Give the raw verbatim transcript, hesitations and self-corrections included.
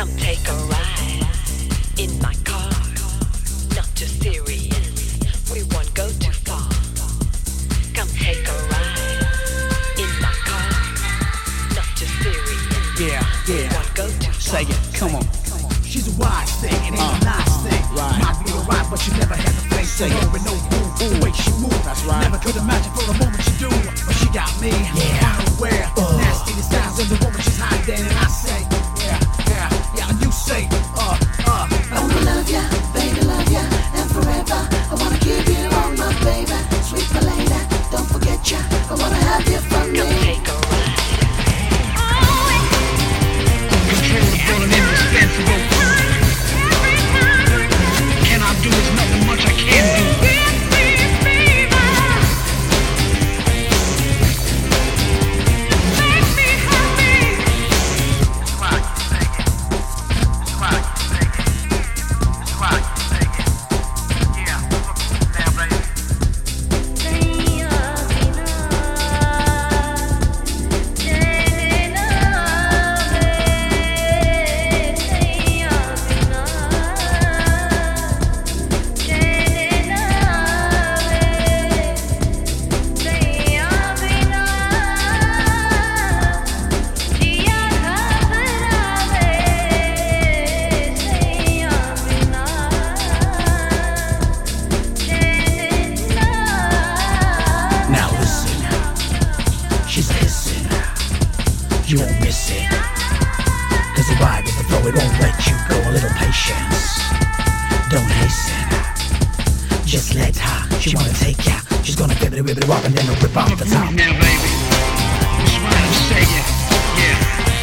Come take a ride in my car. Not too serious, we won't go too far. Come take a ride in my car. Not too serious, Yeah, we yeah. won't go too far. Say it, come on. She's a wise thing, it ain't Uh, a nice thing. right. Might be alright, but she never had the face. Say Say it. her and no move, the way she move. That's right. Never could imagine for a moment she do, but she got me. Yeah. Unaware, Uh. nasty the sounds of the woman she's hiding, and I say, yeah, yeah, yeah, and you say, uh, uh. I wanna love ya, baby, love ya, and forever. I wanna keep you on my baby, sweet my lady. Don't forget ya, I wanna have you for me. Come take a ride. Controllable and indispensable. Can I do is nothing much I can do. Now listen, she's hissing. You won't miss it. Cause the ride with the flow, it won't let you go. A little patience, don't hasten. Just let her, she wanna take ya. She's gonna give it a rip it up and then rip off the top. Now, baby, that's what I'm saying. Yeah.